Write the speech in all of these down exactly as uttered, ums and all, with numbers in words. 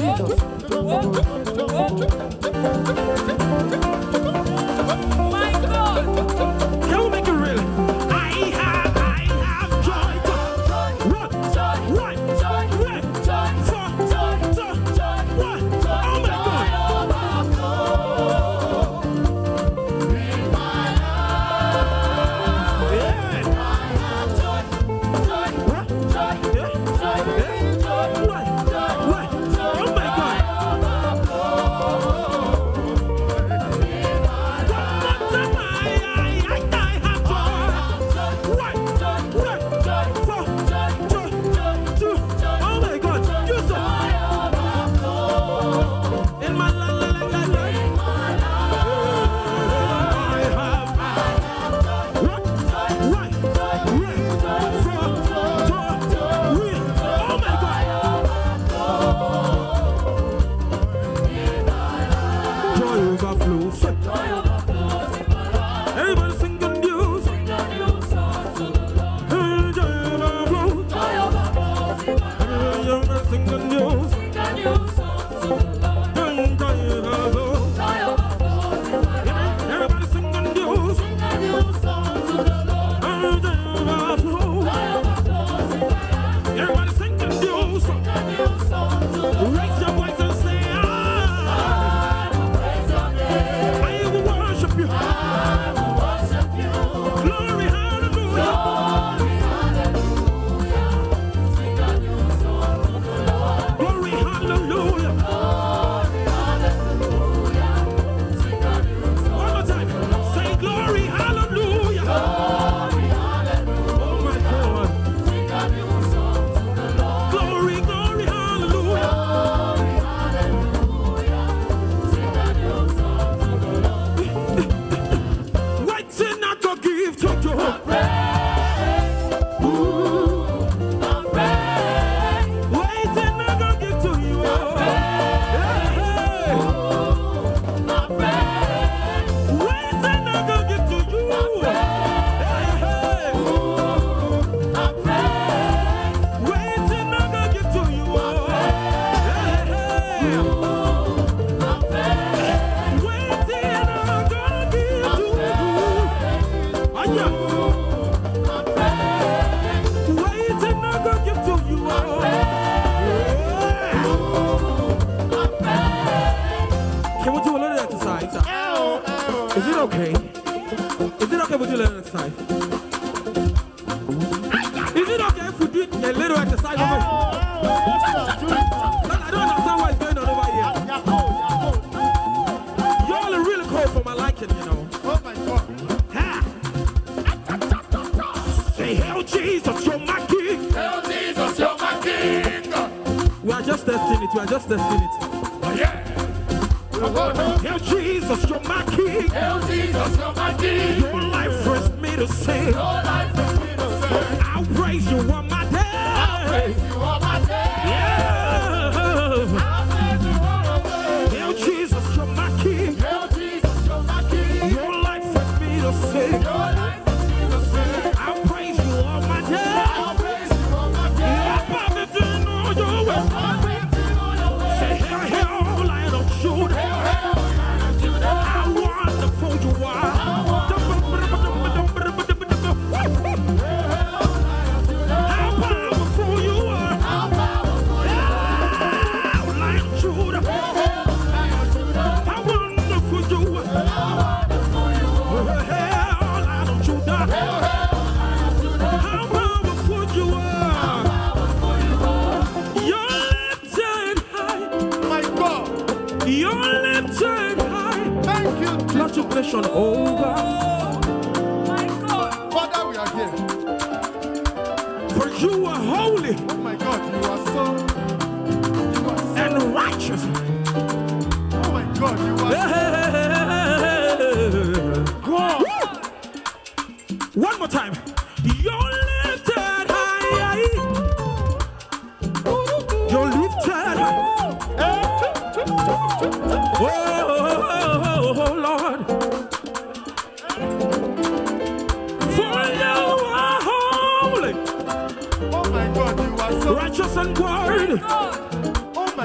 My God. Can we make it real? I have, I have joy. Run, Joy, run, joy, run, joy, for, joy, to, joy, run. Oh my God.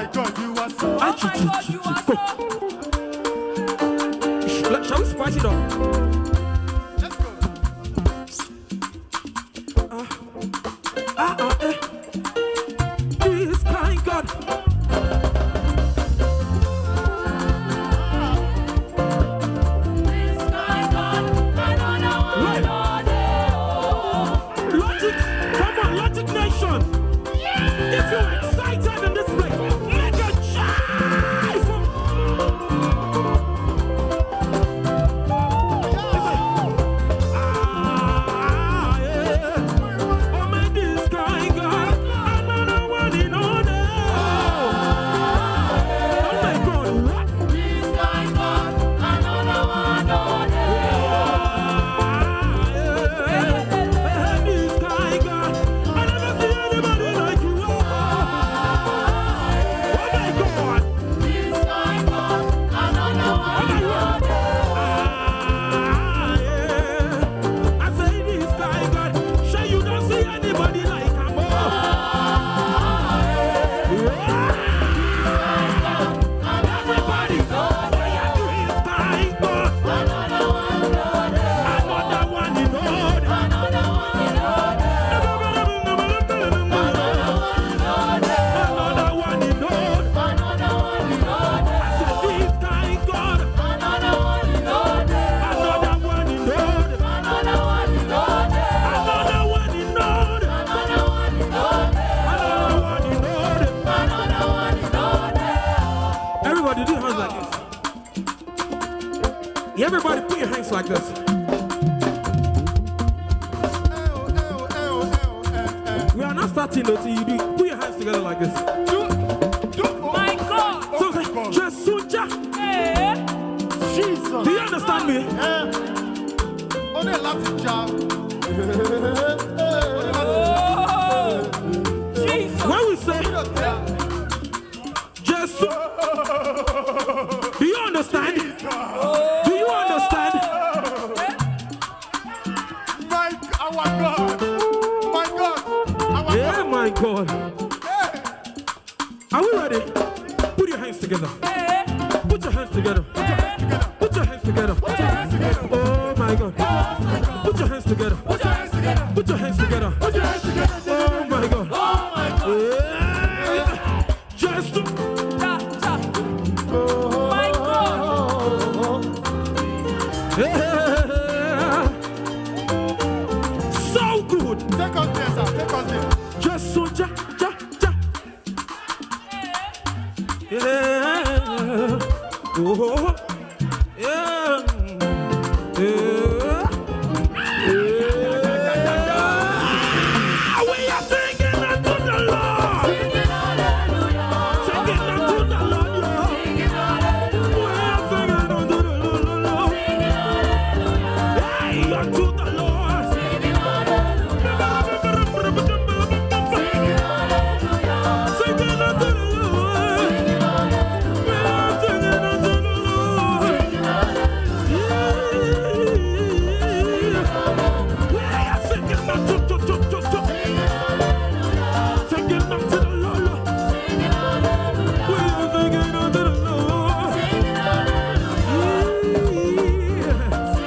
God, you are so. Ah, ch- ch- ch- ch- go. Sh- Shall we spice it up? Let's go. Ah, ah, eh. This kind God. Logic, come on, Logic Nation. If you're excited in this place, make a jive. Ah, yeah. Oh, my, this guy God, another one in order. Oh, my God, what? Everybody do your hands like this. Everybody put your hands like this. We are not starting until you do. Put your hands together like this. My God. So say, Jesuja. Eh? Jesus. Do you understand me? Eh. Only a Latin job. Oh. Jesus. When we say Jesus, do you understand? Do you understand? My, our God. My God. Our Yeah, my God. Hey. Are we ready? Put your hands together. Eh? Put your hands together. Put your hands together. Oh my God. Put your hands together. Put your hands together. Put your hands together. Put your hands together. Oh my God. Oh my God. Yeah. Just Ja, ja. My God. yeah. So good. Take us there, sir. Take us there. Just so ja ja ja. Yeah. Oh. Yeah. Yeah. Yeah. We are singing unto the Lord. Singing unto the Lord. We are singing unto the Lord. Hey, unto the Lord. Singing unto the Lord. Singing unto the Lord. We are singing unto the Lord. Yeah. We are singing unto to to to to. Singing unto the Lord. We are singing unto the Lord. Yeah.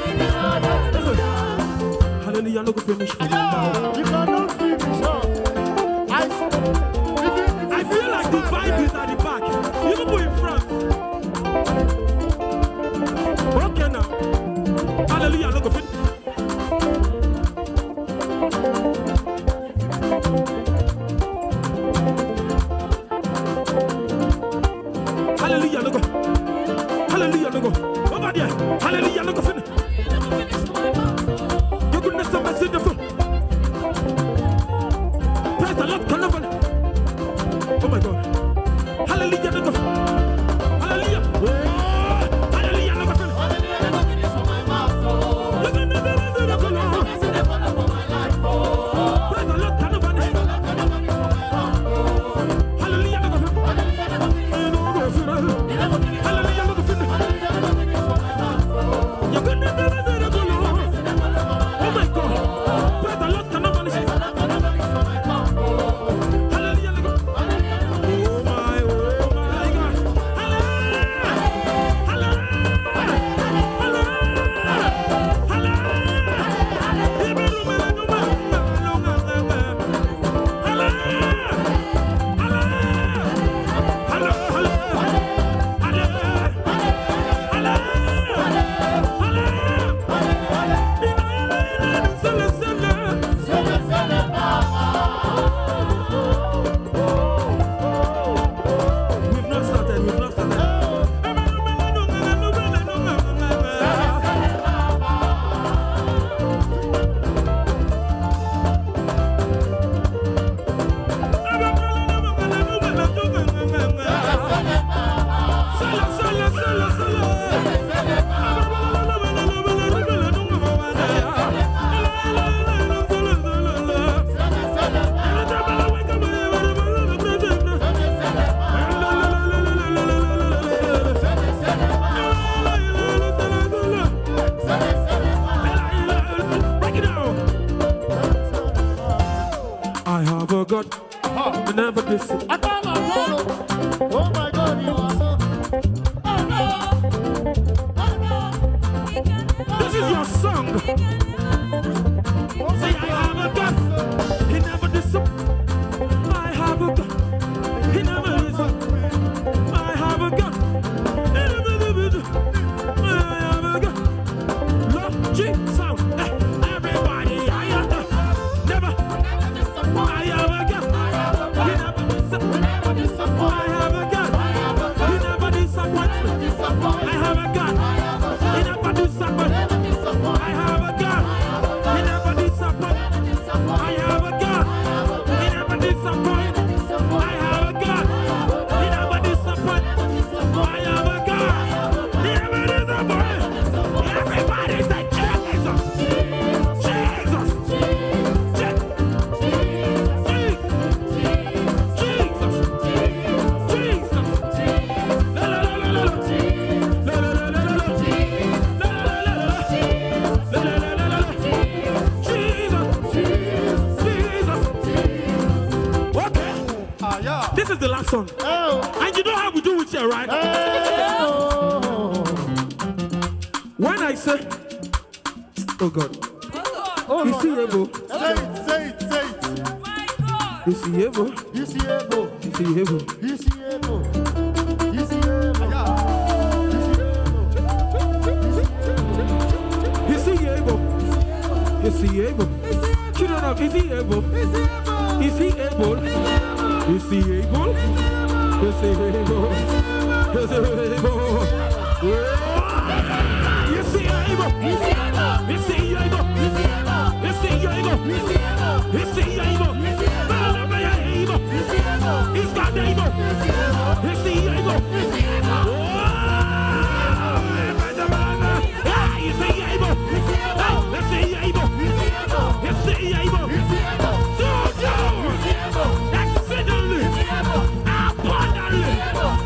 Hallelujah, I'm not going to finish. You cannot finish. No. I, I feel like the vibe is at the back. You people in front. Okay now. Hallelujah, I'm not going to finish. Hallelujah, I'm not going. Hallelujah, I'm not going. Over there. Hallelujah, I'm not going to finish. Your goodness and mercy, the full. Praise the Lord, Carnival. Oh my God. Hallelujah, no go. Hallelujah. Oh, hallelujah, no go. Look at the Lord, the Lord. Praise the Lord, Carnival. Hallelujah, no go. Hallelujah, no go. Your goodness When I say, oh God, Oh God. is he able? Say it, say it, say it. My God. Is he able? Is he able? Is he able? Is he able? Is he able? Is he able? Is he able? Children of, is he able? Is he able? Is he able? Is he able? Is he able? Is he able? Is he able? Is he able? Is he able? Is he able? Is God able? Is he able? Is he able? Is he able? Is he able? To do exceedingly abundantly.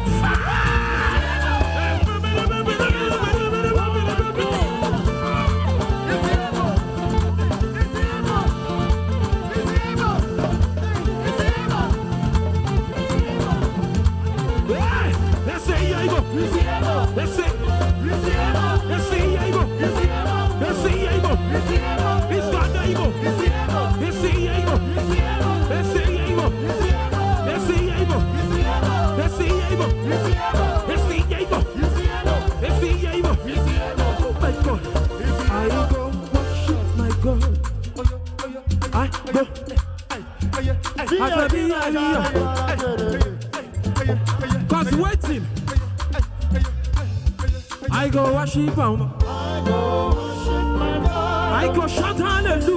Let's say able. Let's say. Let's say able. Let's say able. Is God able? Is he able? Let's say able. Let's say able. Let's say able. Let's say able. Let's say able. Oh my God. I go worship my God. I go. I can be God's waiting. I go worship him. I go shout hallelujah.